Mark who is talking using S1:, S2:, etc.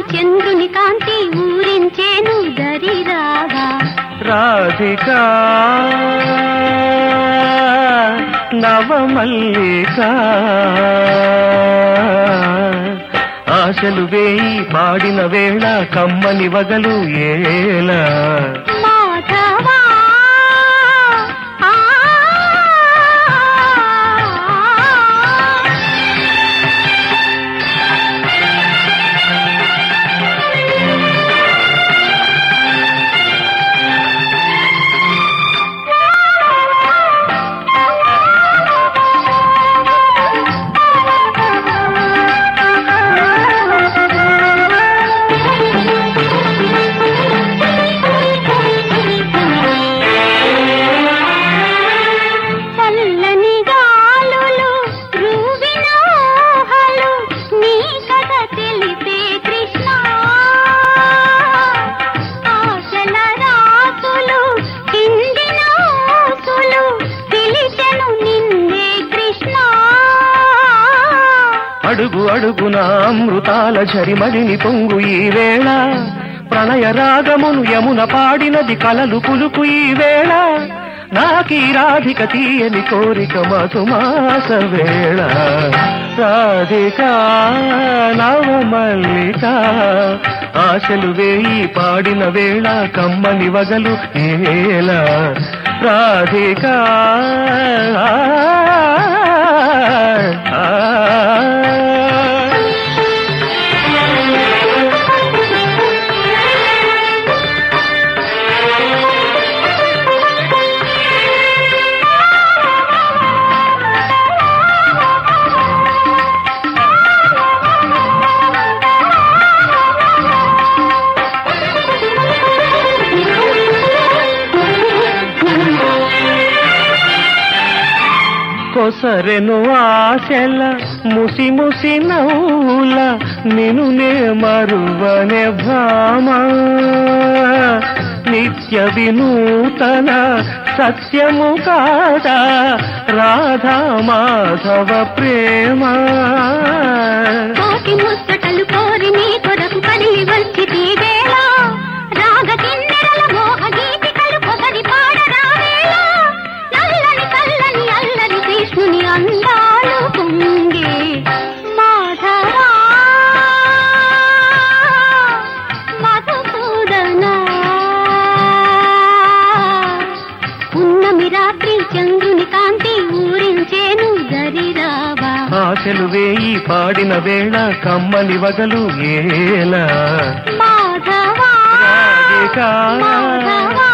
S1: చంద్రుని కాంతి ఊరించేను దరిరావా.
S2: రాధికా నవమల్లిక ఆశలు వేయి పాడిన వేళ కమ్మని వగలు ఏలా.
S1: మాధవా
S2: అడుగు అడుగున అమృతాల ఝరిమడిని పొంగు ఈ వేళ ప్రణయ రాగమును యమున పాడినది కలలు పులుపు ఈ వేళ నాకీ రాధిక తీయని కోరిక మధుమాస వేళ. రాధికా నవమల్లిక ఆశలు వేయి పాడిన వేళ కమ్మని వగలు ఏలా. రాధికా కొసరెను ఆశల ముసి ముసి నవ్వుల నిన్నే మరువనే భామ నిత్య వినూతన సత్యము కాదా రాధా మాధవ ప్రేమ.
S1: ముచ్చటలు కోరి నీ కొరకు కదిలి వచ్చి వేళ రాగ కిన్నెరల మోహ గీతికలు పొగడి పాడరా వేళ నల్లని కల్లని అల్లరి కృష్ణుని అందాలు పొంగే. మాధవా మధుసూదనా ఉన్నమి రాత్రి చంద్రుని కాంతి ఊరించేను దరిరావా.
S2: ఆశలు వేయి పాడిన వేళ కమ్మని వగలు ఏలా.
S1: మాధవా
S2: రాధికా
S1: మాధవా